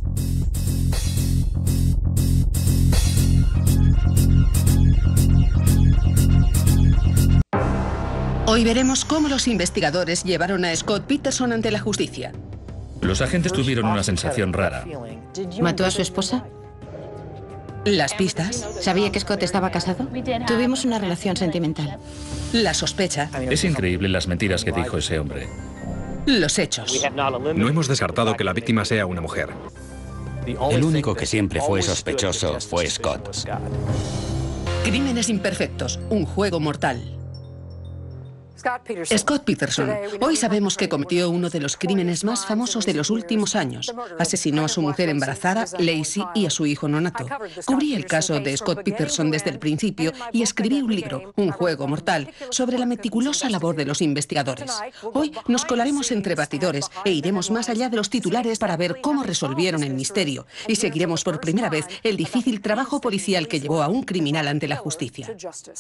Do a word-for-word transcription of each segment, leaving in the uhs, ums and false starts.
Hoy veremos cómo los investigadores llevaron a Scott Peterson ante la justicia. Los agentes tuvieron una sensación rara. ¿Mató a su esposa? Las pistas. ¿Sabía que Scott estaba casado? Tuvimos una relación sentimental. La sospecha. Es increíble las mentiras que dijo ese hombre. Los hechos. No hemos descartado que la víctima sea una mujer. El único que siempre fue sospechoso fue Scott. Crímenes imperfectos, un juego mortal. Scott Peterson. Hoy sabemos que cometió uno de los crímenes más famosos de los últimos años. Asesinó a su mujer embarazada, Lacey, y a su hijo nonato. Cubrí el caso de Scott Peterson desde el principio y escribí un libro, Un juego mortal, sobre la meticulosa labor de los investigadores. Hoy nos colaremos entre bastidores e iremos más allá de los titulares para ver cómo resolvieron el misterio. Y seguiremos por primera vez el difícil trabajo policial que llevó a un criminal ante la justicia.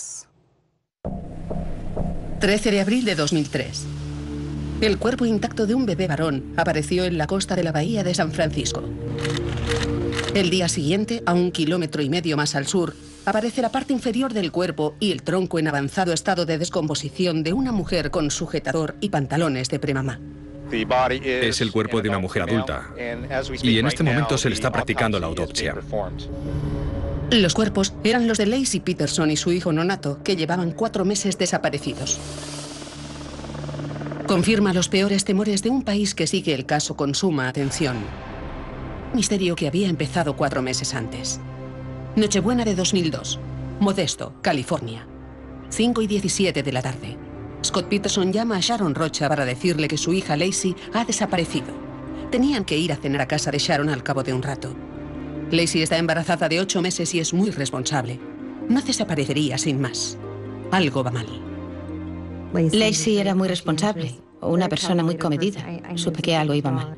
trece de abril de dos mil tres. El cuerpo intacto de un bebé varón apareció en la costa de la bahía de San Francisco. El día siguiente, a un kilómetro y medio más al sur, aparece la parte inferior del cuerpo y el tronco en avanzado estado de descomposición de una mujer con sujetador y pantalones de premamá. Es el cuerpo de una mujer adulta y en este momento se le está practicando la autopsia. Los cuerpos eran los de Lacey Peterson y su hijo nonato, que llevaban cuatro meses desaparecidos. Confirma los peores temores de un país que sigue el caso con suma atención. Misterio que había empezado cuatro meses antes. Nochebuena de dos mil dos. Modesto, California. cinco y diecisiete de la tarde. Scott Peterson llama a Sharon Rocha para decirle que su hija Lacey ha desaparecido. Tenían que ir a cenar a casa de Sharon al cabo de un rato. Lacey está embarazada de ocho meses y es muy responsable. No desaparecería sin más. Algo va mal. Lacey era muy responsable, una persona muy comedida. Supe que algo iba mal.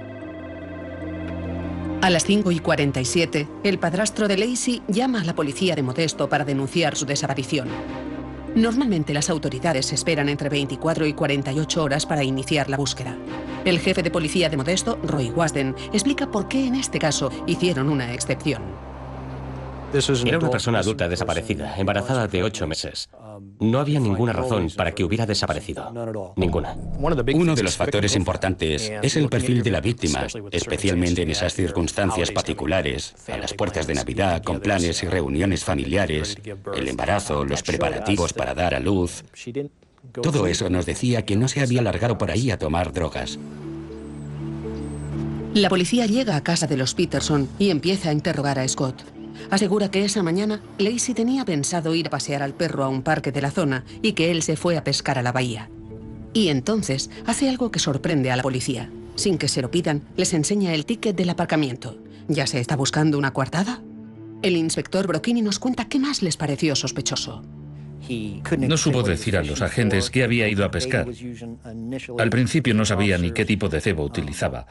A las cinco y cuarenta y siete, el padrastro de Lacey llama a la policía de Modesto para denunciar su desaparición. Normalmente las autoridades esperan entre veinticuatro y cuarenta y ocho horas para iniciar la búsqueda. El jefe de policía de Modesto, Roy Wasden, explica por qué en este caso hicieron una excepción. Era una persona adulta desaparecida, embarazada de ocho meses. No había ninguna razón para que hubiera desaparecido. Ninguna. Uno de los factores importantes es el perfil de la víctima, especialmente en esas circunstancias particulares, a las puertas de Navidad, con planes y reuniones familiares, el embarazo, los preparativos para dar a luz. Todo eso nos decía que no se había largado por ahí a tomar drogas. La policía llega a casa de los Peterson y empieza a interrogar a Scott. Asegura que esa mañana Lacey tenía pensado ir a pasear al perro a un parque de la zona y que él se fue a pescar a la bahía. Y entonces hace algo que sorprende a la policía. Sin que se lo pidan, les enseña el ticket del aparcamiento. ¿Ya se está buscando una coartada? El inspector Brocchini nos cuenta qué más les pareció sospechoso. No supo decir a los agentes que había ido a pescar. Al principio no sabía ni qué tipo de cebo utilizaba.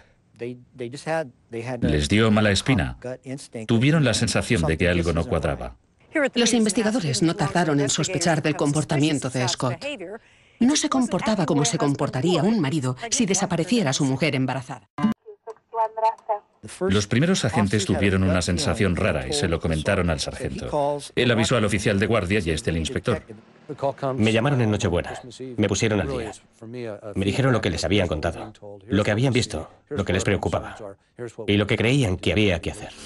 Les dio mala espina. Tuvieron la sensación de que algo no cuadraba. Los investigadores no tardaron en sospechar del comportamiento de Scott. No se comportaba como se comportaría un marido si desapareciera su mujer embarazada. Los primeros agentes tuvieron una sensación rara y se lo comentaron al sargento. Él avisó al oficial de guardia y este el inspector. Me llamaron en Nochebuena. Me pusieron al día. Me dijeron lo que les habían contado, lo que habían visto, lo que les preocupaba y lo que creían que había que hacer.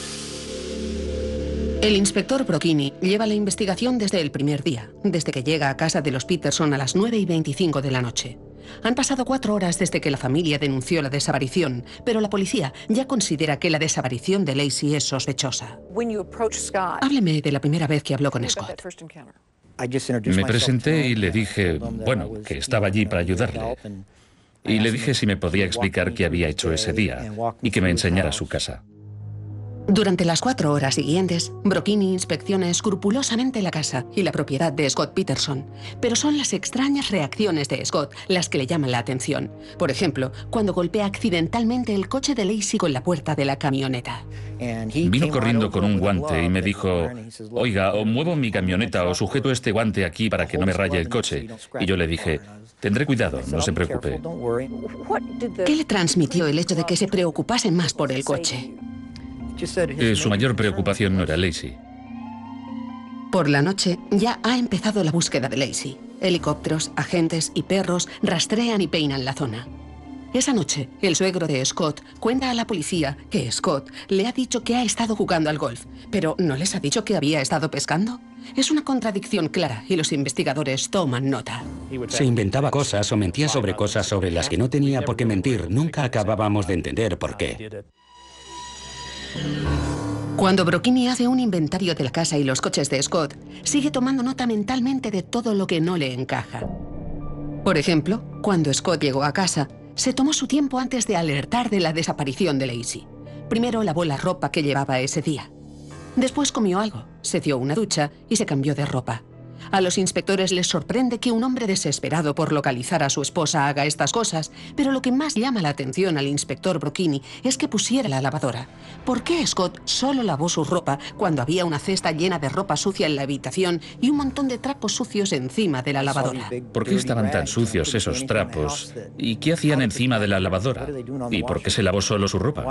El inspector Brocchini lleva la investigación desde el primer día, desde que llega a casa de los Peterson a las nueve y veinticinco de la noche. Han pasado cuatro horas desde que la familia denunció la desaparición, pero la policía ya considera que la desaparición de Lacey es sospechosa. Hábleme de la primera vez que habló con Scott. Me presenté y le dije, bueno, que estaba allí para ayudarle. Y le dije si me podía explicar qué había hecho ese día y que me enseñara su casa. Durante las cuatro horas siguientes, Brocchini inspecciona escrupulosamente la casa y la propiedad de Scott Peterson, pero son las extrañas reacciones de Scott las que le llaman la atención. Por ejemplo, cuando golpea accidentalmente el coche de Lacey con la puerta de la camioneta. Vino corriendo con un guante y me dijo, oiga, o muevo mi camioneta o sujeto este guante aquí para que no me raye el coche. Y yo le dije, tendré cuidado, no se preocupe. ¿Qué le transmitió el hecho de que se preocupase más por el coche? Eh, su mayor preocupación no era Lacey. Por la noche ya ha empezado la búsqueda de Lacey. Helicópteros, agentes y perros rastrean y peinan la zona. Esa noche, el suegro de Scott cuenta a la policía que Scott le ha dicho que ha estado jugando al golf, pero ¿no les ha dicho que había estado pescando? Es una contradicción clara y los investigadores toman nota. Se inventaba cosas o mentía sobre cosas sobre las que no tenía por qué mentir. Nunca acabábamos de entender por qué. Cuando Brocchini hace un inventario de la casa y los coches de Scott, sigue tomando nota mentalmente de todo lo que no le encaja. Por ejemplo, cuando Scott llegó a casa, se tomó su tiempo antes de alertar de la desaparición de Lacey. Primero lavó la ropa que llevaba ese día. Después comió algo, se dio una ducha y se cambió de ropa. A los inspectores les sorprende que un hombre desesperado por localizar a su esposa haga estas cosas, pero lo que más llama la atención al inspector Brocchini es que pusiera la lavadora. ¿Por qué Scott solo lavó su ropa cuando había una cesta llena de ropa sucia en la habitación y un montón de trapos sucios encima de la lavadora? ¿Por qué estaban tan sucios esos trapos? ¿Y qué hacían encima de la lavadora? ¿Y por qué se lavó solo su ropa?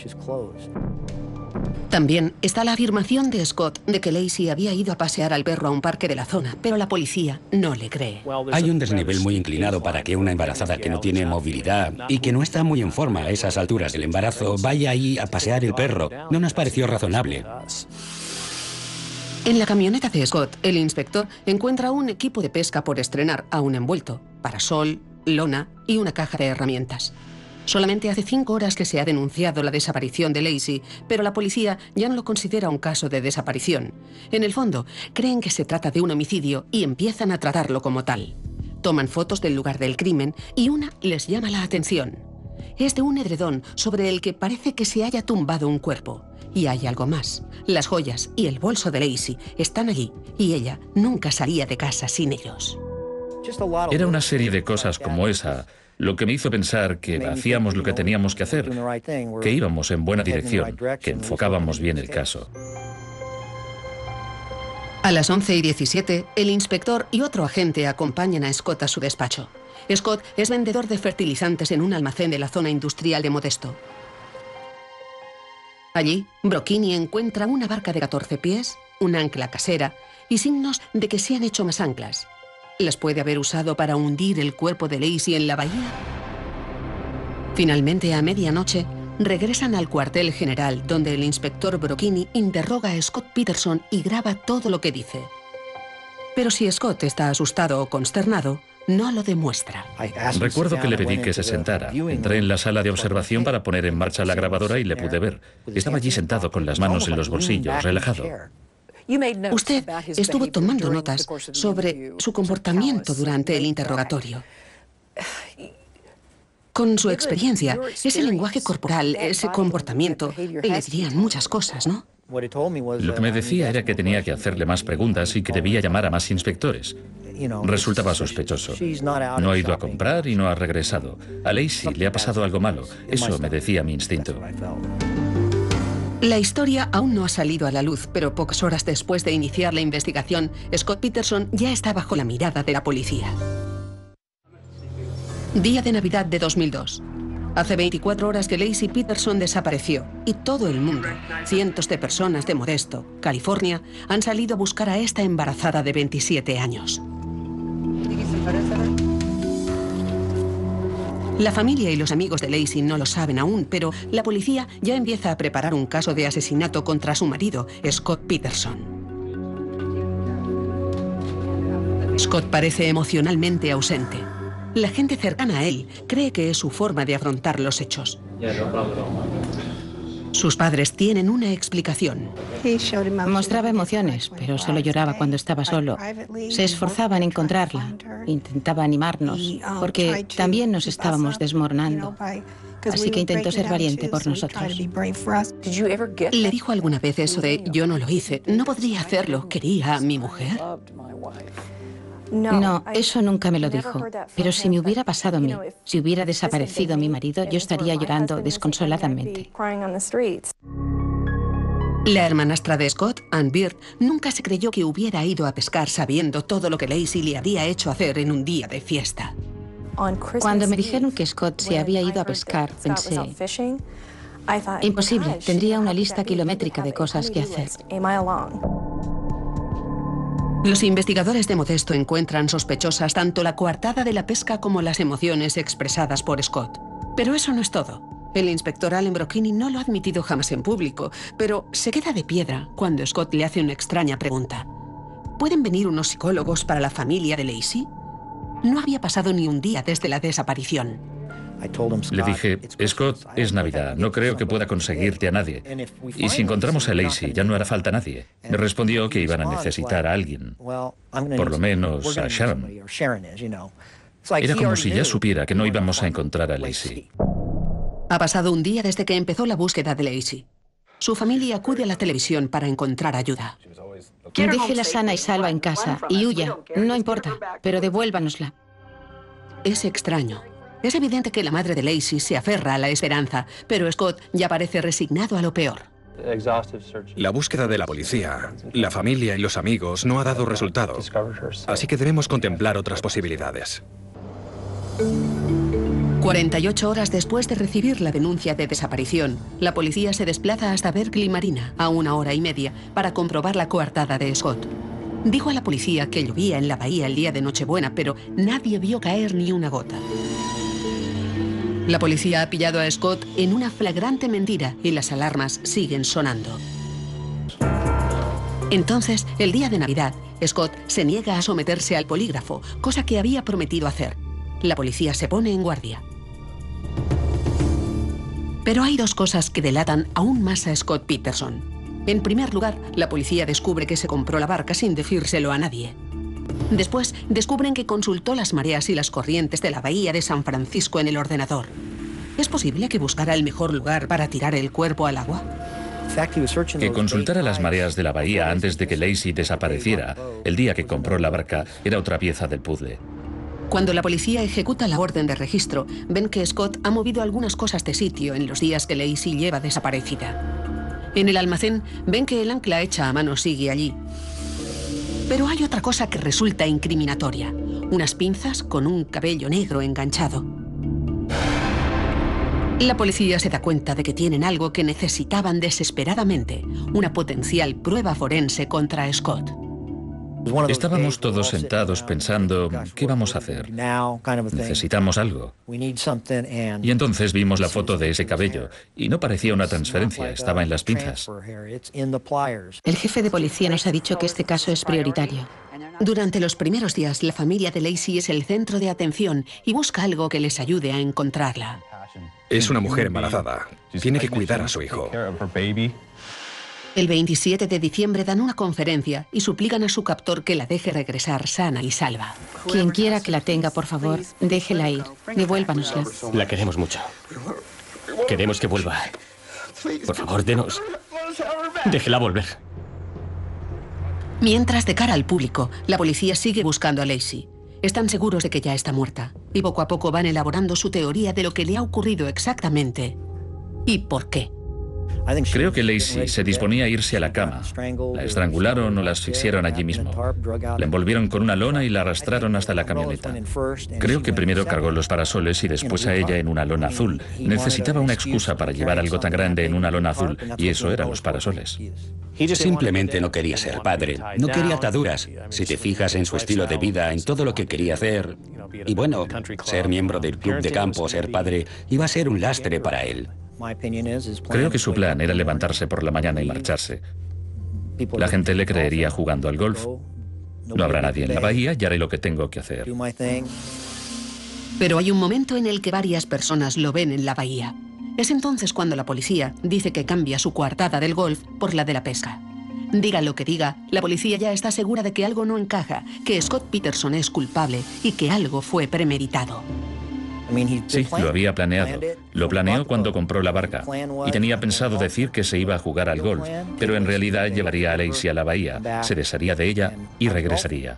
También está la afirmación de Scott de que Lacey había ido a pasear al perro a un parque de la zona, pero la policía no le cree. Hay un desnivel muy inclinado para que una embarazada que no tiene movilidad y que no está muy en forma a esas alturas del embarazo vaya ahí a pasear el perro. No nos pareció razonable. En la camioneta de Scott, el inspector encuentra un equipo de pesca por estrenar aún envuelto, parasol, lona y una caja de herramientas. Solamente hace cinco horas que se ha denunciado la desaparición de Lacey, pero la policía ya no lo considera un caso de desaparición. En el fondo, creen que se trata de un homicidio y empiezan a tratarlo como tal. Toman fotos del lugar del crimen y una les llama la atención. Es de un edredón sobre el que parece que se haya tumbado un cuerpo. Y hay algo más. Las joyas y el bolso de Lacey están allí y ella nunca salía de casa sin ellos. Era una serie de cosas como esa lo que me hizo pensar que hacíamos lo que teníamos que hacer, que íbamos en buena dirección, que enfocábamos bien el caso. A las once y diecisiete, el inspector y otro agente acompañan a Scott a su despacho. Scott es vendedor de fertilizantes en un almacén de la zona industrial de Modesto. Allí, Brocchini encuentra una barca de catorce pies, un ancla casera y signos de que se han hecho más anclas. ¿Las puede haber usado para hundir el cuerpo de Lacey en la bahía? Finalmente, a medianoche, regresan al cuartel general, donde el inspector Brocchini interroga a Scott Peterson y graba todo lo que dice. Pero si Scott está asustado o consternado, no lo demuestra. Recuerdo que le pedí que se sentara. Entré en la sala de observación para poner en marcha la grabadora y le pude ver. Estaba allí sentado con las manos en los bolsillos, relajado. Usted estuvo tomando notas sobre su comportamiento durante el interrogatorio. Con su experiencia, ese lenguaje corporal, ese comportamiento, le dirían muchas cosas, ¿no? Lo que me decía era que tenía que hacerle más preguntas y que debía llamar a más inspectores. Resultaba sospechoso. No ha ido a comprar y no ha regresado. A Lacey le ha pasado algo malo. Eso me decía mi instinto. La historia aún no ha salido a la luz, pero pocas horas después de iniciar la investigación, Scott Peterson ya está bajo la mirada de la policía. Día de Navidad de dos mil dos. Hace veinticuatro horas que Lacey Peterson desapareció y todo el mundo, cientos de personas de Modesto, California, han salido a buscar a esta embarazada de veintisiete años. La familia y los amigos de Lacey no lo saben aún, pero la policía ya empieza a preparar un caso de asesinato contra su marido, Scott Peterson. Scott parece emocionalmente ausente. La gente cercana a él cree que es su forma de afrontar los hechos. Sus padres tienen una explicación. Mostraba emociones, pero solo lloraba cuando estaba solo. Se esforzaba en encontrarla, intentaba animarnos, porque también nos estábamos desmoronando. Así que intentó ser valiente por nosotros. ¿Le dijo alguna vez eso de yo no lo hice, no podría hacerlo, quería a mi mujer? No, eso nunca me lo dijo. Pero si me hubiera pasado a mí, si hubiera desaparecido mi marido, yo estaría llorando desconsoladamente. La hermanastra de Scott, Ann Bird, nunca se creyó que hubiera ido a pescar sabiendo todo lo que Lacey le había hecho hacer en un día de fiesta. Cuando me dijeron que Scott se había ido a pescar, pensé, imposible, tendría una lista kilométrica de cosas que hacer. Los investigadores de Modesto encuentran sospechosas tanto la coartada de la pesca como las emociones expresadas por Scott. Pero eso no es todo. El inspector Allen Brocchini no lo ha admitido jamás en público, pero se queda de piedra cuando Scott le hace una extraña pregunta. ¿Pueden venir unos psicólogos para la familia de Lacey? No había pasado ni un día desde la desaparición. Le dije, Scott, es Navidad, no creo que pueda conseguirte a nadie. Y si encontramos a Lacey, ya no hará falta nadie. Me respondió que iban a necesitar a alguien, por lo menos a Sharon. Era como si ya supiera que no íbamos a encontrar a Lacey. Ha pasado un día desde que empezó la búsqueda de Lacey. Su familia acude a la televisión para encontrar ayuda. Déjela sana y salva en casa y huya, no importa, pero devuélvanosla. Es extraño. Es evidente que la madre de Lacey se aferra a la esperanza, pero Scott ya parece resignado a lo peor. La búsqueda de la policía, la familia y los amigos no ha dado resultado, así que debemos contemplar otras posibilidades. cuarenta y ocho horas después de recibir la denuncia de desaparición, la policía se desplaza hasta Berkeley Marina, a una hora y media, para comprobar la coartada de Scott. Dijo a la policía que llovía en la bahía el día de Nochebuena, pero nadie vio caer ni una gota. La policía ha pillado a Scott en una flagrante mentira y las alarmas siguen sonando. Entonces, el día de Navidad, Scott se niega a someterse al polígrafo, cosa que había prometido hacer. La policía se pone en guardia. Pero hay dos cosas que delatan aún más a Scott Peterson. En primer lugar, la policía descubre que se compró la barca sin decírselo a nadie. Después, descubren que consultó las mareas y las corrientes de la bahía de San Francisco en el ordenador. ¿Es posible que buscara el mejor lugar para tirar el cuerpo al agua? Que consultara las mareas de la bahía antes de que Lacey desapareciera, el día que compró la barca, era otra pieza del puzzle. Cuando la policía ejecuta la orden de registro, ven que Scott ha movido algunas cosas de sitio en los días que Lacey lleva desaparecida. En el almacén, ven que el ancla hecha a mano sigue allí. Pero hay otra cosa que resulta incriminatoria. Unas pinzas con un cabello negro enganchado. La policía se da cuenta de que tienen algo que necesitaban desesperadamente. Una potencial prueba forense contra Scott. Estábamos todos sentados pensando, ¿qué vamos a hacer? Necesitamos algo. Y entonces vimos la foto de ese cabello, y no parecía una transferencia, estaba en las pinzas. El jefe de policía nos ha dicho que este caso es prioritario. Durante los primeros días, la familia de Lacey es el centro de atención y busca algo que les ayude a encontrarla. Es una mujer embarazada. Tiene que cuidar a su hijo. El veintisiete de diciembre dan una conferencia y suplican a su captor que la deje regresar sana y salva. Quien quiera que la tenga, por favor, déjela ir. Devuélvanosla. La queremos mucho. Queremos que vuelva. Por favor, denos. Déjela volver. Mientras, de cara al público, la policía sigue buscando a Lacey. Están seguros de que ya está muerta y poco a poco van elaborando su teoría de lo que le ha ocurrido exactamente y por qué. Creo que Lacey se disponía a irse a la cama. La estrangularon o la asfixiaron allí mismo. La envolvieron con una lona y la arrastraron hasta la camioneta. Creo que primero cargó los parasoles y después a ella en una lona azul. Necesitaba una excusa para llevar algo tan grande en una lona azul, y eso eran los parasoles. Simplemente no quería ser padre, no quería ataduras. Si te fijas en su estilo de vida, en todo lo que quería hacer, y bueno, ser miembro del club de campo, ser padre, iba a ser un lastre para él. Creo que su plan era levantarse por la mañana y marcharse. La gente le creería jugando al golf. No habrá nadie en la bahía y haré lo que tengo que hacer. Pero hay un momento en el que varias personas lo ven en la bahía. Es entonces cuando la policía dice que cambia su coartada del golf por la de la pesca. Diga lo que diga, la policía ya está segura de que algo no encaja, que Scott Peterson es culpable y que algo fue premeditado. Sí, lo había planeado. Lo planeó cuando compró la barca. Y tenía pensado decir que se iba a jugar al golf, pero en realidad llevaría a Lacey a la bahía, se desharía de ella y regresaría.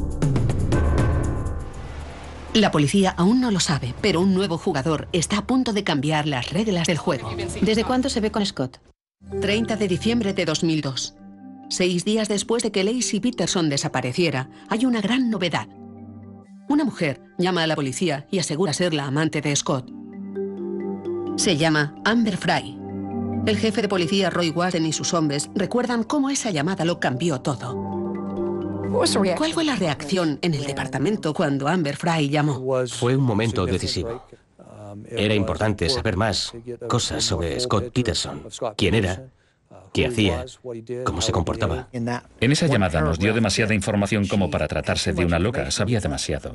La policía aún no lo sabe, pero un nuevo jugador está a punto de cambiar las reglas del juego. ¿Desde cuándo se ve con Scott? treinta de diciembre de dos mil dos. Seis días después de que Lacey Peterson desapareciera, hay una gran novedad. Una mujer llama a la policía y asegura ser la amante de Scott. Se llama Amber Frey. El jefe de policía Roy Wasden y sus hombres recuerdan cómo esa llamada lo cambió todo. ¿Cuál fue la reacción en el departamento cuando Amber Frey llamó? Fue un momento decisivo. Era importante saber más cosas sobre Scott Peterson. ¿Quién era? ¿Qué hacía? ¿Cómo se comportaba? En esa llamada nos dio demasiada información como para tratarse de una loca. Sabía demasiado.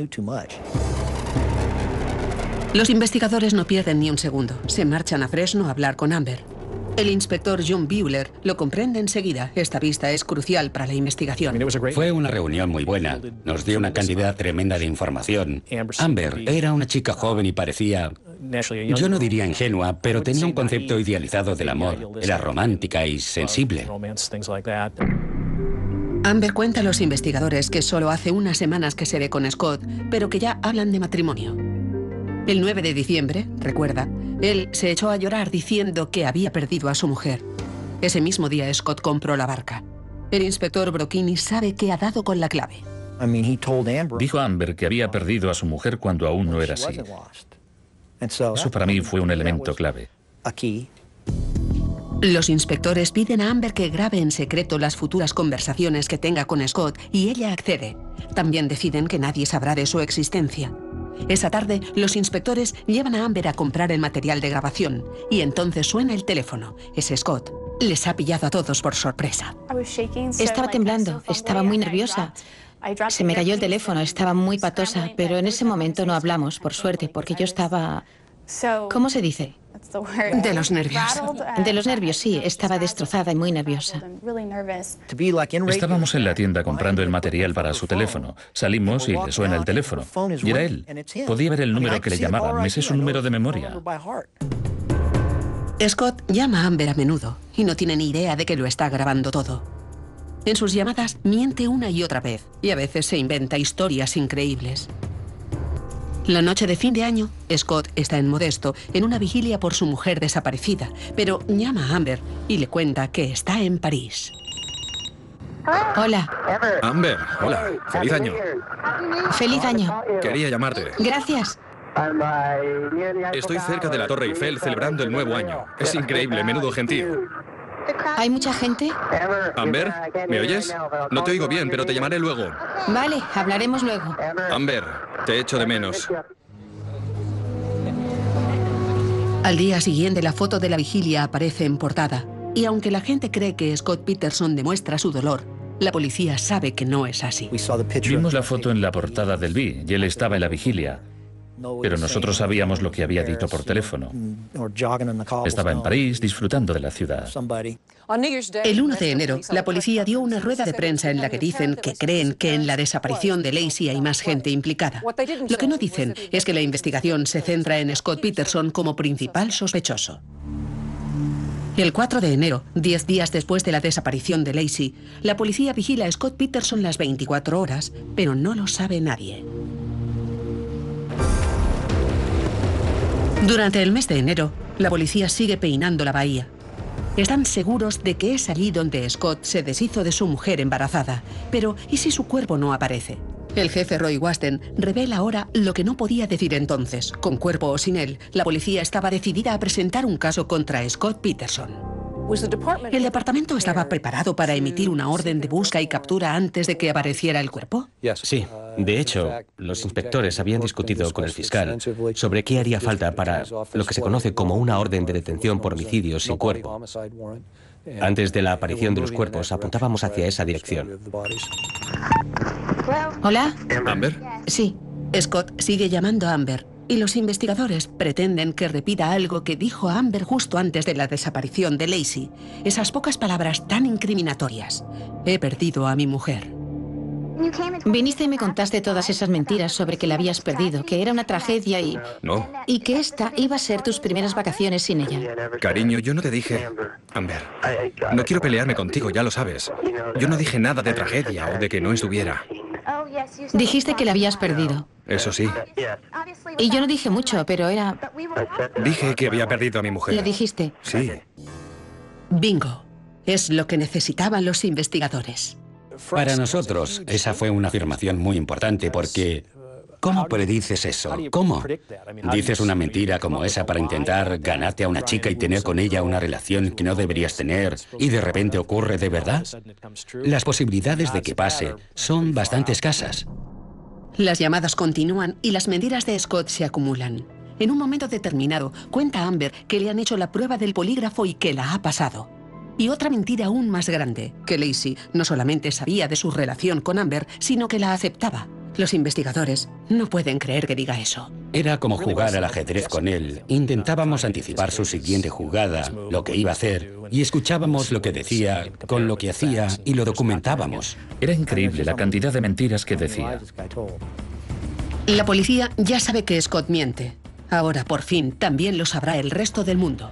Los investigadores no pierden ni un segundo. Se marchan a Fresno a hablar con Amber. El inspector John Buehler lo comprende enseguida. Esta vista es crucial para la investigación. Fue una reunión muy buena. Nos dio una cantidad tremenda de información. Amber era una chica joven y parecía... Yo no diría ingenua, pero tenía un concepto idealizado del amor. Era romántica y sensible. Amber cuenta a los investigadores que solo hace unas semanas que se ve con Scott, pero que ya hablan de matrimonio. El nueve de diciembre, recuerda, él se echó a llorar diciendo que había perdido a su mujer. Ese mismo día Scott compró la barca. El inspector Brocchini sabe que ha dado con la clave. Dijo a Amber que había perdido a su mujer cuando aún no era así. Eso para mí fue un elemento clave. Los inspectores piden a Amber que grabe en secreto las futuras conversaciones que tenga con Scott y ella accede. También deciden que nadie sabrá de su existencia. Esa tarde, los inspectores llevan a Amber a comprar el material de grabación y entonces suena el teléfono. Es Scott. Les ha pillado a todos por sorpresa. Estaba temblando, estaba muy nerviosa. Se me cayó el teléfono, estaba muy patosa, pero en ese momento no hablamos, por suerte, porque yo estaba... ¿Cómo se dice? De los nervios. De los nervios, sí, estaba destrozada y muy nerviosa. Estábamos en la tienda comprando el material para su teléfono. Salimos y le suena el teléfono. Y era él. Podía ver el número que le llamaban. Me sé su número de memoria. Scott llama a Amber a menudo y no tiene ni idea de que lo está grabando todo. En sus llamadas miente una y otra vez y a veces se inventa historias increíbles. La noche de fin de año, Scott está en Modesto, en una vigilia por su mujer desaparecida, pero llama a Amber y le cuenta que está en París. Hola. Amber, hola. Feliz año. Feliz año. Quería llamarte. Gracias. Estoy cerca de la Torre Eiffel celebrando el nuevo año. Es increíble, menudo gentío. ¿Hay mucha gente? Amber, ¿me oyes? No te oigo bien, pero te llamaré luego. Vale, hablaremos luego. Amber, te echo de menos. Al día siguiente, la foto de la vigilia aparece en portada. Y aunque la gente cree que Scott Peterson demuestra su dolor, la policía sabe que no es así. Vimos la foto en la portada del B y él estaba en la vigilia. Pero nosotros sabíamos lo que había dicho por teléfono. Estaba en París disfrutando de la ciudad. El uno de enero, la policía dio una rueda de prensa en la que dicen que creen que en la desaparición de Lacey hay más gente implicada. Lo que no dicen es que la investigación se centra en Scott Peterson como principal sospechoso. El cuatro de enero, diez días después de la desaparición de Lacey, la policía vigila a Scott Peterson las veinticuatro horas, pero no lo sabe nadie. Durante el mes de enero, la policía sigue peinando la bahía. Están seguros de que es allí donde Scott se deshizo de su mujer embarazada. Pero, ¿y si su cuerpo no aparece? El jefe Roy Wasden revela ahora lo que no podía decir entonces. Con cuerpo o sin él, la policía estaba decidida a presentar un caso contra Scott Peterson. ¿El departamento estaba preparado para emitir una orden de busca y captura antes de que apareciera el cuerpo? Sí. De hecho, los inspectores habían discutido con el fiscal sobre qué haría falta para lo que se conoce como una orden de detención por homicidio sin cuerpo. Antes de la aparición de los cuerpos, apuntábamos hacia esa dirección. ¿Hola? ¿Amber? Sí. Scott sigue llamando a Amber. Y los investigadores pretenden que repita algo que dijo a Amber justo antes de la desaparición de Lacey. Esas pocas palabras tan incriminatorias. He perdido a mi mujer. Viniste y me contaste todas esas mentiras sobre que la habías perdido, que era una tragedia y... No. Y que esta iba a ser tus primeras vacaciones sin ella. Cariño, yo no te dije... Amber, no quiero pelearme contigo, ya lo sabes. Yo no dije nada de tragedia o de que no estuviera. Dijiste que la habías perdido. Eso sí. Y yo no dije mucho, pero era... Dije que había perdido a mi mujer. ¿Lo dijiste? Sí. Bingo. Es lo que necesitaban los investigadores. Para nosotros, esa fue una afirmación muy importante porque... ¿Cómo predices eso? ¿Cómo? ¿Dices una mentira como esa para intentar ganarte a una chica y tener con ella una relación que no deberías tener y de repente ocurre de verdad? Las posibilidades de que pase son bastante escasas. Las llamadas continúan y las mentiras de Scott se acumulan. En un momento determinado, cuenta Amber que le han hecho la prueba del polígrafo y que la ha pasado. Y otra mentira aún más grande, que Lacey no solamente sabía de su relación con Amber, sino que la aceptaba. Los investigadores no pueden creer que diga eso. Era como jugar al ajedrez con él. Intentábamos anticipar su siguiente jugada, lo que iba a hacer, y escuchábamos lo que decía, con lo que hacía, y lo documentábamos. Era increíble la cantidad de mentiras que decía. La policía ya sabe que Scott miente. Ahora, por fin, también lo sabrá el resto del mundo.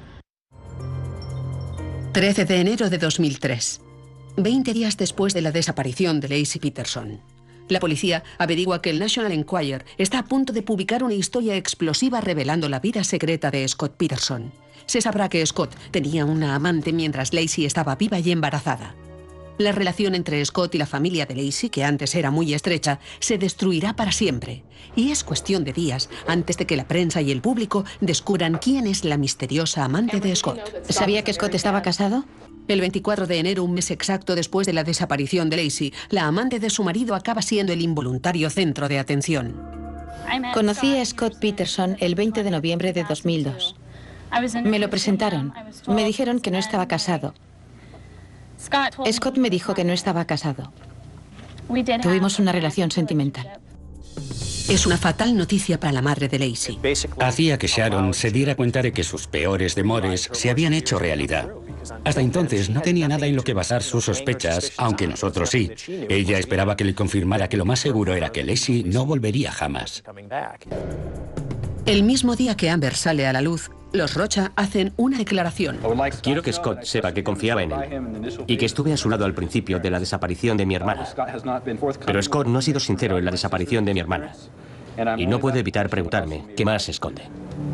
trece de enero de dos mil tres. veinte días después de la desaparición de Lacey Peterson. La policía averigua que el National Enquirer está a punto de publicar una historia explosiva revelando la vida secreta de Scott Peterson. Se sabrá que Scott tenía una amante mientras Lacey estaba viva y embarazada. La relación entre Scott y la familia de Lacey, que antes era muy estrecha, se destruirá para siempre. Y es cuestión de días antes de que la prensa y el público descubran quién es la misteriosa amante de Scott. ¿Sabía que Scott estaba casado? El veinticuatro de enero, un mes exacto después de la desaparición de Lacey, la amante de su marido acaba siendo el involuntario centro de atención. Conocí a Scott Peterson el veinte de noviembre de dos mil dos. Me lo presentaron. Me dijeron que no estaba casado. Scott me dijo que no estaba casado. Tuvimos una relación sentimental. Es una fatal noticia para la madre de Lacey. Hacía que Sharon se diera cuenta de que sus peores temores se habían hecho realidad. Hasta entonces no tenía nada en lo que basar sus sospechas, aunque nosotros sí. Ella esperaba que le confirmara que lo más seguro era que Lacey no volvería jamás. El mismo día que Amber sale a la luz, los Rocha hacen una declaración. Quiero que Scott sepa que confiaba en él y que estuve a su lado al principio de la desaparición de mi hermana. Pero Scott no ha sido sincero en la desaparición de mi hermana. Y no puedo evitar preguntarme qué más se esconde.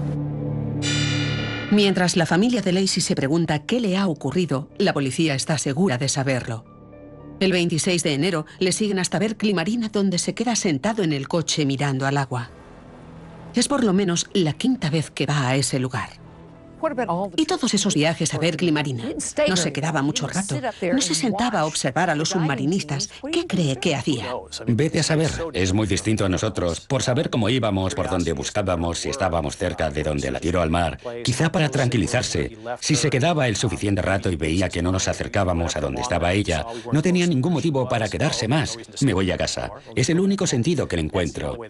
Mientras la familia de Lacey se pregunta qué le ha ocurrido, la policía está segura de saberlo. El veintiséis de enero le siguen hasta Berkeley Marina, donde se queda sentado en el coche mirando al agua. Es por lo menos la quinta vez que va a ese lugar. Y todos esos viajes a Berkeley Marina. No se quedaba mucho rato. No se sentaba a observar a los submarinistas. ¿Qué cree que hacía? Vete a saber. Es muy distinto a nosotros. Por saber cómo íbamos, por dónde buscábamos, si estábamos cerca de donde la tiró al mar. Quizá para tranquilizarse. Si se quedaba el suficiente rato y veía que no nos acercábamos a donde estaba ella, no tenía ningún motivo para quedarse más. Me voy a casa. Es el único sentido que le encuentro.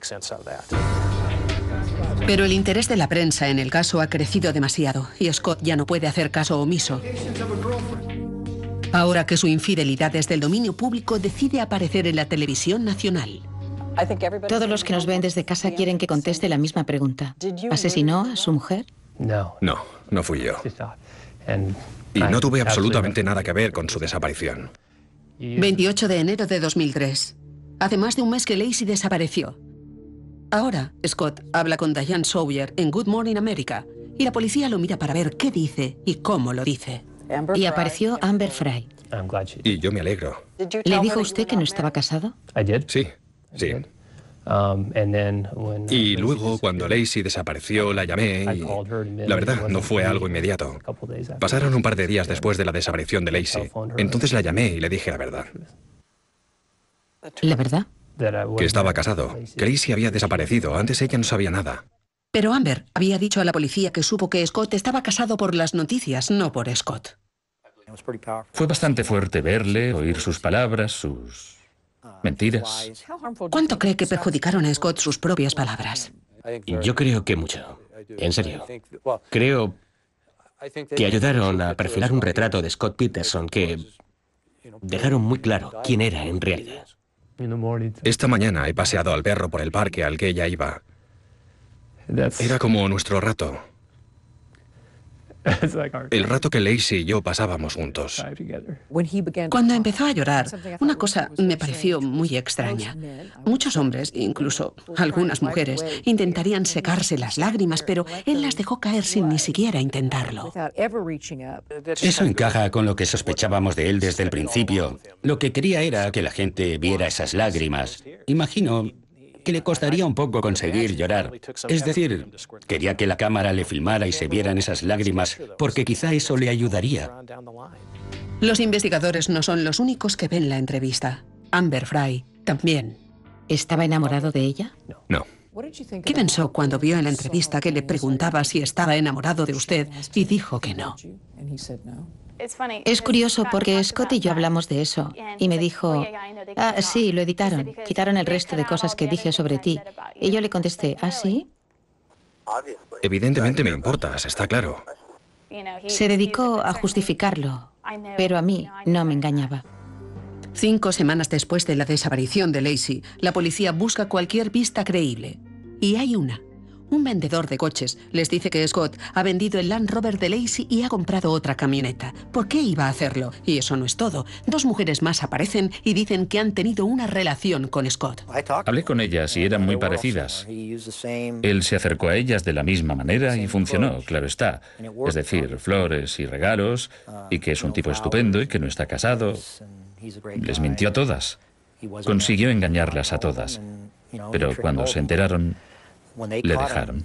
Pero el interés de la prensa en el caso ha crecido demasiado y Scott ya no puede hacer caso omiso. Ahora que su infidelidad es del dominio público, decide aparecer en la televisión nacional. Todos los que nos ven desde casa quieren que conteste la misma pregunta. ¿Asesinó a su mujer? No, no fui yo. Y no tuve absolutamente nada que ver con su desaparición. veintiocho de enero de dos mil tres. Hace más de un mes que Lacey desapareció. Ahora, Scott habla con Diane Sawyer en Good Morning America y la policía lo mira para ver qué dice y cómo lo dice. Y apareció Amber Frey. Y yo me alegro. ¿Le dijo usted que no estaba casado? Sí, sí. Y luego, cuando Lacey desapareció, la llamé y... La verdad, no fue algo inmediato. Pasaron un par de días después de la desaparición de Lacey. Entonces la llamé y le dije la verdad. ¿La verdad? Que estaba casado, que Lacey había desaparecido. Antes ella no sabía nada. Pero Amber había dicho a la policía que supo que Scott estaba casado por las noticias, no por Scott. Fue bastante fuerte verle, oír sus palabras, sus mentiras. ¿Cuánto cree que perjudicaron a Scott sus propias palabras? Yo creo que mucho. En serio. Creo que ayudaron a perfilar un retrato de Scott Peterson que dejaron muy claro quién era en realidad. Esta mañana he paseado al perro por el parque al que ella iba. Era como nuestro rato. El rato que Lacey y yo pasábamos juntos. Cuando empezó a llorar, una cosa me pareció muy extraña. Muchos hombres, incluso algunas mujeres, intentarían secarse las lágrimas, pero él las dejó caer sin ni siquiera intentarlo. Eso encaja con lo que sospechábamos de él desde el principio. Lo que quería era que la gente viera esas lágrimas. Imagino que le costaría un poco conseguir llorar. Es decir, quería que la cámara le filmara y se vieran esas lágrimas, porque quizá eso le ayudaría. Los investigadores no son los únicos que ven la entrevista. Amber Frey también. ¿Estaba enamorado de ella? No. ¿Qué pensó cuando vio en la entrevista que le preguntaba si estaba enamorado de usted y dijo que no? Es curioso porque Scott y yo hablamos de eso y me dijo, ah, sí, lo editaron, quitaron el resto de cosas que dije sobre ti. Y yo le contesté, ¿ah, sí? Evidentemente me importas, está claro. Se dedicó a justificarlo, pero a mí no me engañaba. Cinco semanas después de la desaparición de Lacey, la policía busca cualquier pista creíble. Y hay una. Un vendedor de coches les dice que Scott ha vendido el Land Rover de Lacey y ha comprado otra camioneta. ¿Por qué iba a hacerlo? Y eso no es todo. Dos mujeres más aparecen y dicen que han tenido una relación con Scott. Hablé con ellas y eran muy parecidas. Él se acercó a ellas de la misma manera y funcionó, claro está. Es decir, flores y regalos, y que es un tipo estupendo y que no está casado. Les mintió a todas. Consiguió engañarlas a todas. Pero cuando se enteraron, le dejaron.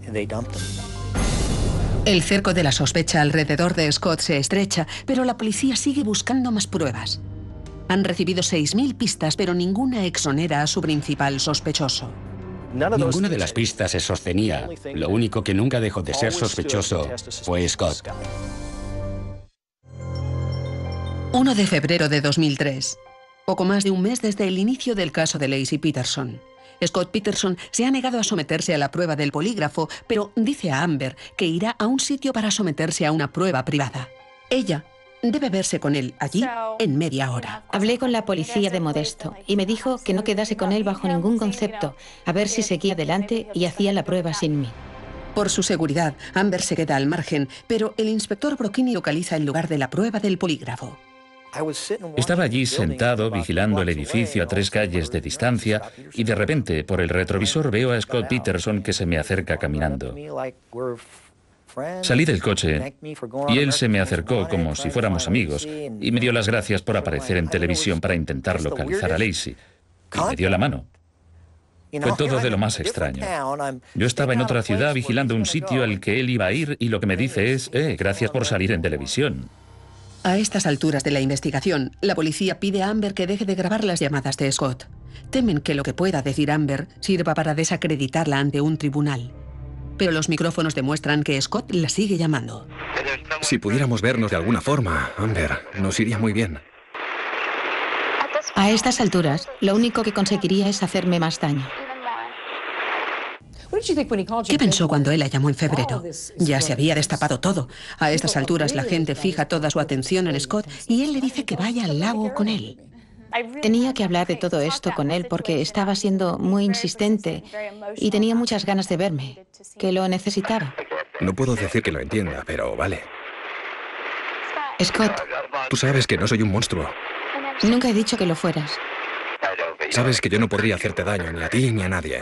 El cerco de la sospecha alrededor de Scott se estrecha, pero la policía sigue buscando más pruebas. Han recibido seis mil pistas, pero ninguna exonera a su principal sospechoso. Ninguna de las pistas se sostenía. Lo único que nunca dejó de ser sospechoso fue Scott. uno de febrero de dos mil tres. Poco más de un mes desde el inicio del caso de Lacey Peterson. Scott Peterson se ha negado a someterse a la prueba del polígrafo, pero dice a Amber que irá a un sitio para someterse a una prueba privada. Ella debe verse con él allí en media hora. Hablé con la policía de Modesto y me dijo que no quedase con él bajo ningún concepto, a ver si seguía adelante y hacía la prueba sin mí. Por su seguridad, Amber se queda al margen, pero el inspector Brocchini localiza el lugar de la prueba del polígrafo. Estaba allí sentado vigilando el edificio a tres calles de distancia y de repente por el retrovisor veo a Scott Peterson que se me acerca caminando. Salí del coche y él se me acercó como si fuéramos amigos y me dio las gracias por aparecer en televisión para intentar localizar a Lacey. Y me dio la mano. Fue todo de lo más extraño. Yo estaba en otra ciudad vigilando un sitio al que él iba a ir y lo que me dice es, eh, gracias por salir en televisión. A estas alturas de la investigación, la policía pide a Amber que deje de grabar las llamadas de Scott. Temen que lo que pueda decir Amber sirva para desacreditarla ante un tribunal. Pero los micrófonos demuestran que Scott la sigue llamando. Si pudiéramos vernos de alguna forma, Amber, nos iría muy bien. A estas alturas, lo único que conseguiría es hacerme más daño. ¿Qué pensó cuando él la llamó en febrero? Ya se había destapado todo. A estas alturas la gente fija toda su atención en Scott y él le dice que vaya al lago con él. Tenía que hablar de todo esto con él porque estaba siendo muy insistente y tenía muchas ganas de verme, que lo necesitaba. No puedo decir que lo entienda, pero vale. Scott. Tú sabes que no soy un monstruo. Nunca he dicho que lo fueras. Sabes que yo no podría hacerte daño ni a ti ni a nadie.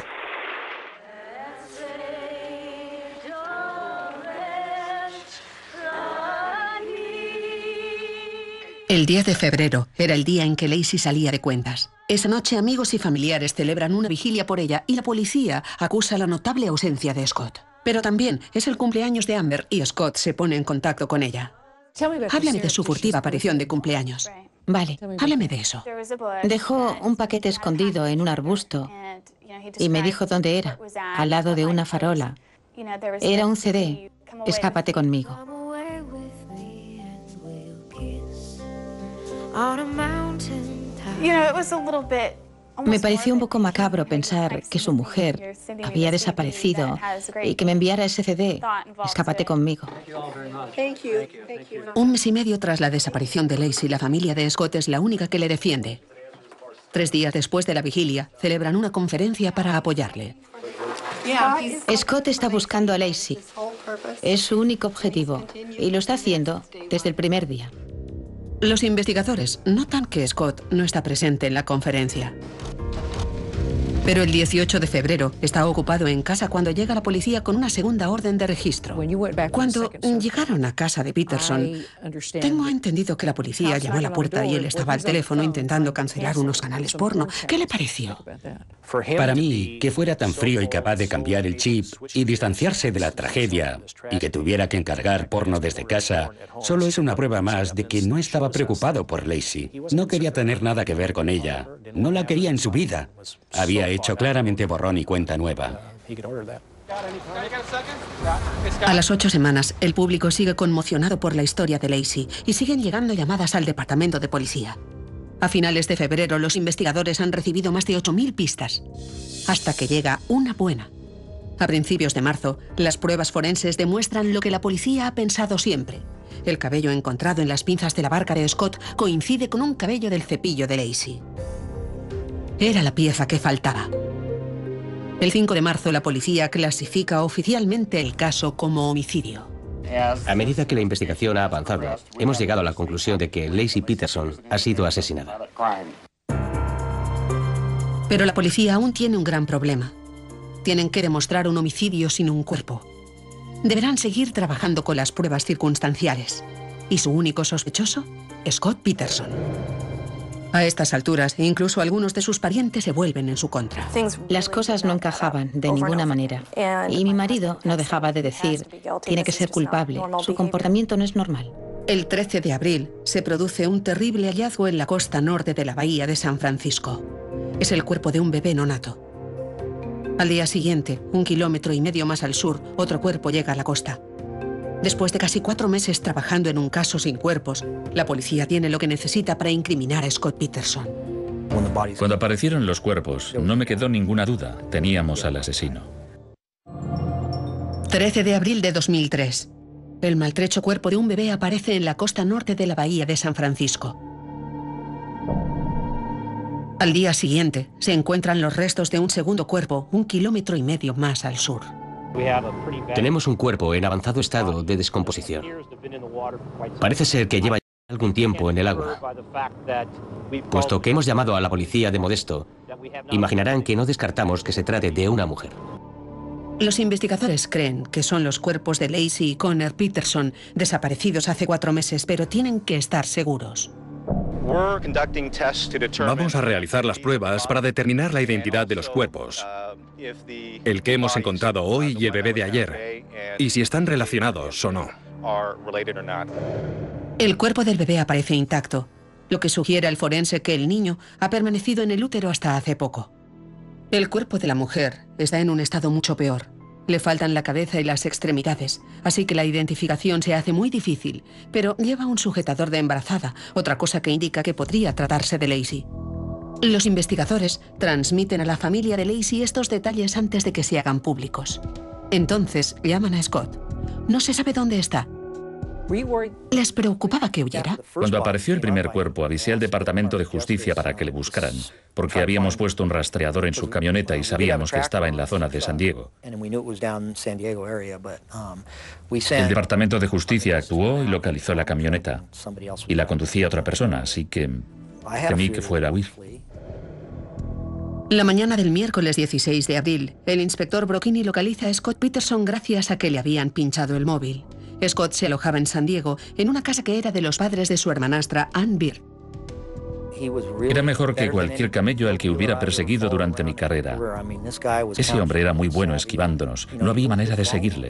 El diez de febrero era el día en que Lacey salía de cuentas. Esa noche amigos y familiares celebran una vigilia por ella y la policía acusa la notable ausencia de Scott. Pero también es el cumpleaños de Amber y Scott se pone en contacto con ella. Háblame de su furtiva aparición de cumpleaños. Vale, háblame de eso. Dejó un paquete escondido en un arbusto y me dijo dónde era, al lado de una farola. Era un C D, Escápate conmigo. You know, it was a little bit Me pareció un poco macabro pensar que su mujer había desaparecido y que me enviara ese C D, Escápate conmigo. Un mes y medio tras la desaparición de Lacey, la familia de Scott es la única que le defiende. Tres días después de la vigilia, celebran una conferencia para apoyarle. Scott está buscando a Lacey. Es su único objetivo y lo está haciendo desde el primer día. Los investigadores notan que Scott no está presente en la conferencia. Pero el dieciocho de febrero está ocupado en casa cuando llega la policía con una segunda orden de registro. Cuando llegaron a casa de Peterson, tengo entendido que la policía llamó a la puerta y él estaba al teléfono intentando cancelar unos canales porno. ¿Qué le pareció? Para mí, que fuera tan frío y capaz de cambiar el chip y distanciarse de la tragedia y que tuviera que encargar porno desde casa, solo es una prueba más de que no estaba preocupado por Lacey. No quería tener nada que ver con ella. No la quería en su vida. Había hecho claramente borrón y cuenta nueva. A las ocho semanas, el público sigue conmocionado por la historia de Lacey y siguen llegando llamadas al departamento de policía. A finales de febrero, los investigadores han recibido más de ocho mil pistas, hasta que llega una buena. A principios de marzo, las pruebas forenses demuestran lo que la policía ha pensado siempre. El cabello encontrado en las pinzas de la barca de Scott coincide con un cabello del cepillo de Lacey. Era la pieza que faltaba. El cinco de marzo, la policía clasifica oficialmente el caso como homicidio. A medida que la investigación ha avanzado, hemos llegado a la conclusión de que Lacey Peterson ha sido asesinada. Pero la policía aún tiene un gran problema. Tienen que demostrar un homicidio sin un cuerpo. Deberán seguir trabajando con las pruebas circunstanciales. Y su único sospechoso, Scott Peterson. A estas alturas, incluso algunos de sus parientes se vuelven en su contra. Las cosas no encajaban de ninguna manera. Y mi marido no dejaba de decir, tiene que ser culpable, su comportamiento no es normal. El trece de abril se produce un terrible hallazgo en la costa norte de la bahía de San Francisco. Es el cuerpo de un bebé no nato. Al día siguiente, un kilómetro y medio más al sur, otro cuerpo llega a la costa. Después de casi cuatro meses trabajando en un caso sin cuerpos, la policía tiene lo que necesita para incriminar a Scott Peterson. Cuando aparecieron los cuerpos, no me quedó ninguna duda. Teníamos al asesino. trece de abril de dos mil tres. El maltrecho cuerpo de un bebé aparece en la costa norte de la bahía de San Francisco. Al día siguiente, se encuentran los restos de un segundo cuerpo, un kilómetro y medio más al sur. Tenemos un cuerpo en avanzado estado de descomposición. Parece ser que lleva algún tiempo en el agua. Puesto que hemos llamado a la policía de Modesto, imaginarán que no descartamos que se trate de una mujer. Los investigadores creen que son los cuerpos de Lacey y Connor Peterson, desaparecidos hace cuatro meses, pero tienen que estar seguros. Vamos a realizar las pruebas para determinar la identidad de los cuerpos, el que hemos encontrado hoy y el bebé de ayer, y si están relacionados o no. El cuerpo del bebé aparece intacto, lo que sugiere al forense que el niño ha permanecido en el útero hasta hace poco. El cuerpo de la mujer está en un estado mucho peor. Le faltan la cabeza y las extremidades, así que la identificación se hace muy difícil, pero lleva un sujetador de embarazada, otra cosa que indica que podría tratarse de Lacey. Los investigadores transmiten a la familia de Lacey estos detalles antes de que se hagan públicos. Entonces llaman a Scott. No se sabe dónde está. ¿Les preocupaba que huyera? Cuando apareció el primer cuerpo, avisé al Departamento de Justicia para que le buscaran, porque habíamos puesto un rastreador en su camioneta y sabíamos que estaba en la zona de San Diego. El Departamento de Justicia actuó y localizó la camioneta, y la conducía otra persona, así que temí que fuera a huir. La mañana del miércoles dieciséis de abril, el inspector Brocchini localiza a Scott Peterson gracias a que le habían pinchado el móvil. Scott se alojaba en San Diego, en una casa que era de los padres de su hermanastra, Ann Beard. Era mejor que cualquier camello al que hubiera perseguido durante mi carrera. Ese hombre era muy bueno esquivándonos. No había manera de seguirle.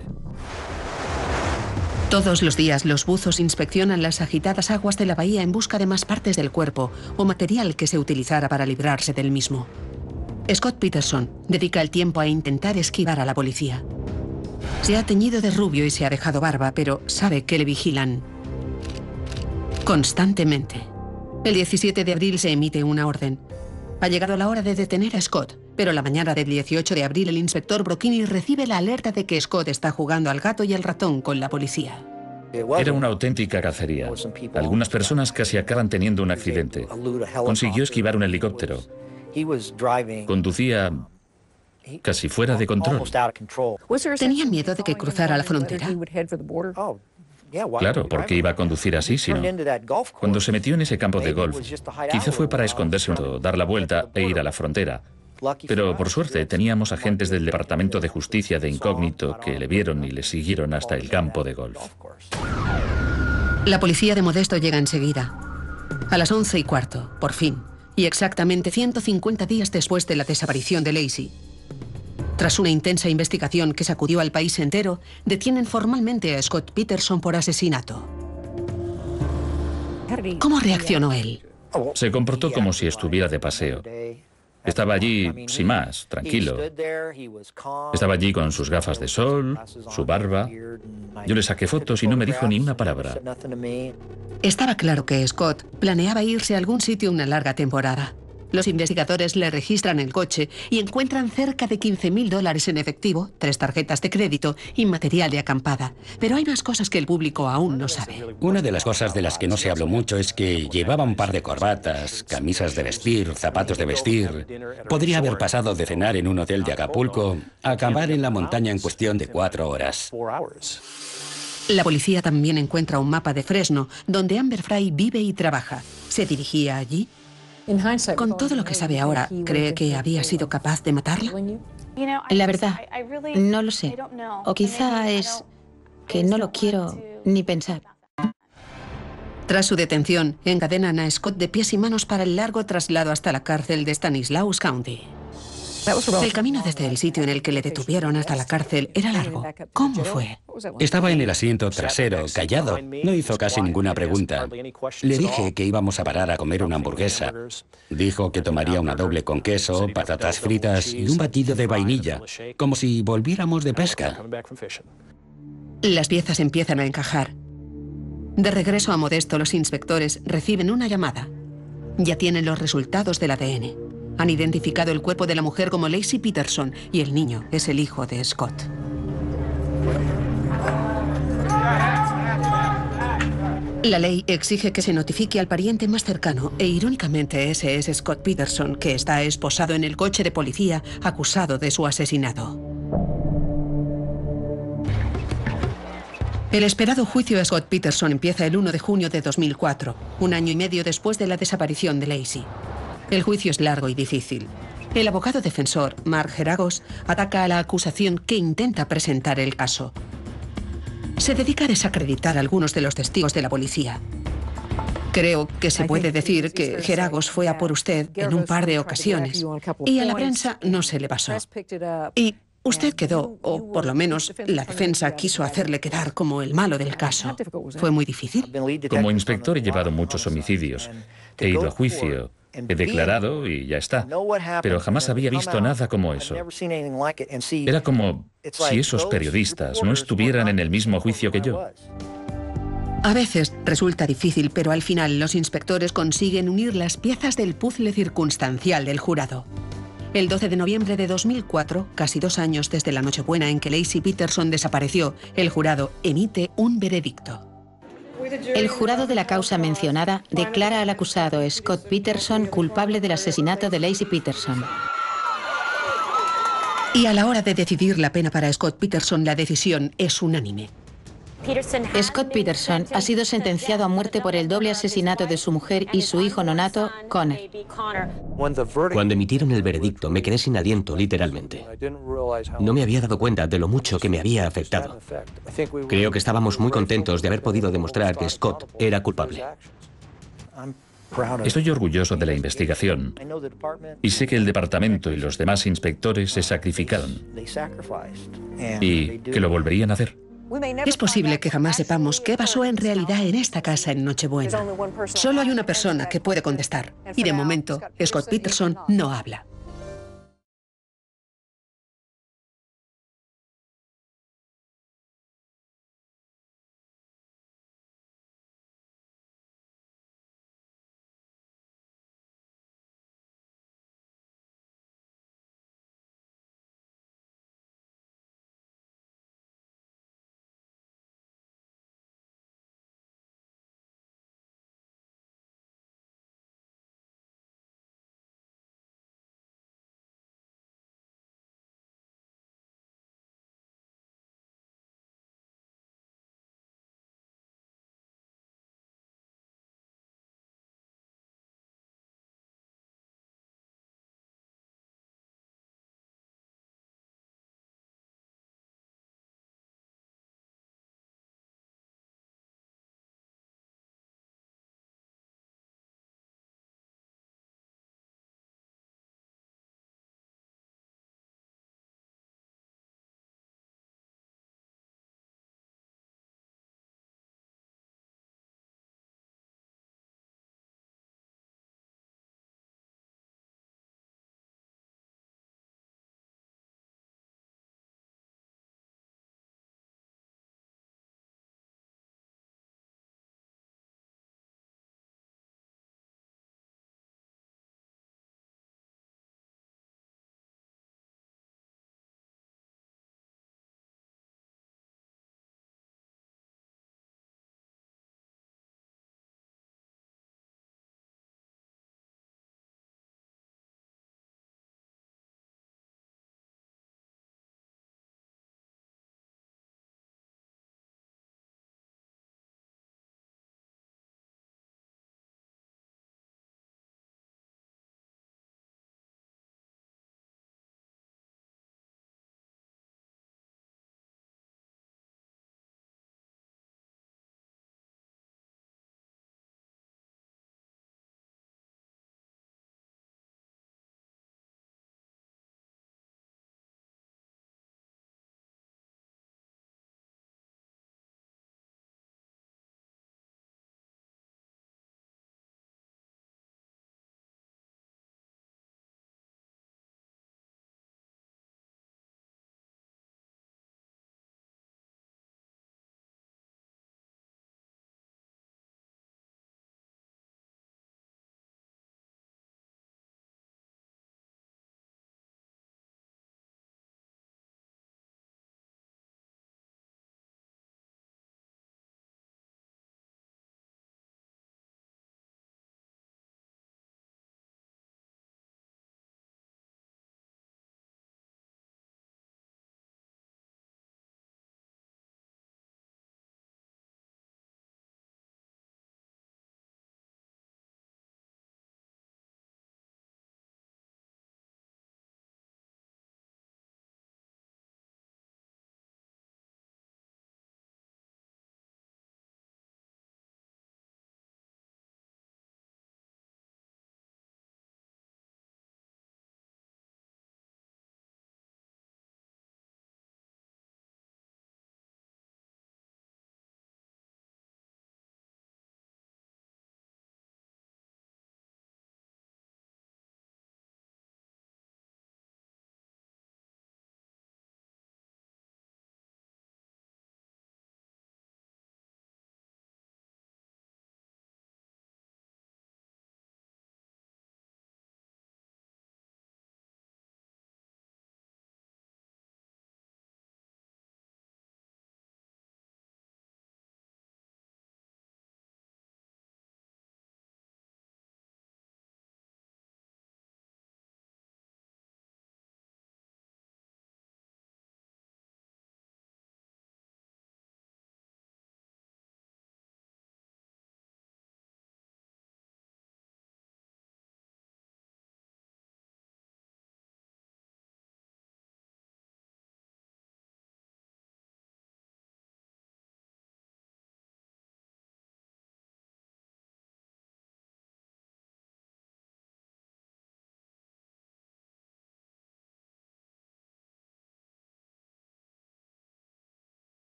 Todos los días los buzos inspeccionan las agitadas aguas de la bahía en busca de más partes del cuerpo o material que se utilizara para librarse del mismo. Scott Peterson dedica el tiempo a intentar esquivar a la policía. Se ha teñido de rubio y se ha dejado barba, pero sabe que le vigilan constantemente. El diecisiete de abril se emite una orden. Ha llegado la hora de detener a Scott, pero la mañana del dieciocho de abril el inspector Brocchini recibe la alerta de que Scott está jugando al gato y al ratón con la policía. Era una auténtica cacería. Algunas personas casi acaban teniendo un accidente. Consiguió esquivar un helicóptero. Conducía casi fuera de control. ¿Tenía miedo de que cruzara la frontera? Claro, porque iba a conducir así, si no. Cuando se metió en ese campo de golf, quizá fue para esconderse un rato, dar la vuelta e ir a la frontera. Pero por suerte teníamos agentes del Departamento de Justicia de incógnito que le vieron y le siguieron hasta el campo de golf. La policía de Modesto llega enseguida. A las once y cuarto, por fin, y exactamente ciento cincuenta días después de la desaparición de Lacey. Tras una intensa investigación que sacudió al país entero, detienen formalmente a Scott Peterson por asesinato. ¿Cómo reaccionó él? Se comportó como si estuviera de paseo. Estaba allí, sin más, tranquilo. Estaba allí con sus gafas de sol, su barba. Yo le saqué fotos y no me dijo ni una palabra. Estaba claro que Scott planeaba irse a algún sitio una larga temporada. Los investigadores le registran el coche y encuentran cerca de quince mil dólares en efectivo, tres tarjetas de crédito y material de acampada. Pero hay más cosas que el público aún no sabe. Una de las cosas de las que no se habló mucho es que llevaba un par de corbatas, camisas de vestir, zapatos de vestir. Podría haber pasado de cenar en un hotel de Acapulco a acabar en la montaña en cuestión de cuatro horas. La policía también encuentra un mapa de Fresno, donde Amber Frey vive y trabaja. ¿Se dirigía allí? Con todo lo que sabe ahora, ¿cree que había sido capaz de matarla? La verdad, no lo sé. O quizá es que no lo quiero ni pensar. Tras su detención, encadenan a Scott de pies y manos para el largo traslado hasta la cárcel de Stanislaus County. El camino desde el sitio en el que le detuvieron hasta la cárcel era largo. ¿Cómo fue? Estaba en el asiento trasero, callado. No hizo casi ninguna pregunta. Le dije que íbamos a parar a comer una hamburguesa. Dijo que tomaría una doble con queso, patatas fritas y un batido de vainilla, como si volviéramos de pesca. Las piezas empiezan a encajar. De regreso a Modesto, los inspectores reciben una llamada. Ya tienen los resultados del A D N. Han identificado el cuerpo de la mujer como Lacey Peterson y el niño es el hijo de Scott. La ley exige que se notifique al pariente más cercano e irónicamente ese es Scott Peterson, que está esposado en el coche de policía acusado de su asesinato. El esperado juicio a Scott Peterson empieza el uno de junio de dos mil cuatro, un año y medio después de la desaparición de Lacey. El juicio es largo y difícil. El abogado defensor, Mark Geragos, ataca a la acusación que intenta presentar el caso. Se dedica a desacreditar a algunos de los testigos de la policía. Creo que se puede decir que Geragos fue a por usted en un par de ocasiones y a la prensa no se le pasó. Y usted quedó, o por lo menos la defensa quiso hacerle quedar como el malo del caso. ¿Fue muy difícil? Como inspector he llevado muchos homicidios. He ido a juicio. He declarado y ya está. Pero jamás había visto nada como eso. Era como si esos periodistas no estuvieran en el mismo juicio que yo. A veces resulta difícil, pero al final los inspectores consiguen unir las piezas del puzzle circunstancial del jurado. El doce de noviembre de dos mil cuatro, casi dos años desde la Nochebuena en que Lacey Peterson desapareció, el jurado emite un veredicto. El jurado de la causa mencionada declara al acusado Scott Peterson culpable del asesinato de Lacey Peterson. Y a la hora de decidir la pena para Scott Peterson, la decisión es unánime. Scott Peterson ha sido sentenciado a muerte por el doble asesinato de su mujer y su hijo nonato, Connor. Cuando emitieron el veredicto me quedé sin aliento, literalmente. No me había dado cuenta de lo mucho que me había afectado. Creo que estábamos muy contentos de haber podido demostrar que Scott era culpable. Estoy orgulloso de la investigación y sé que el departamento y los demás inspectores se sacrificaron y que lo volverían a hacer. Es posible que jamás sepamos qué pasó en realidad en esta casa en Nochebuena. Solo hay una persona que puede contestar y de momento Scott Peterson no habla.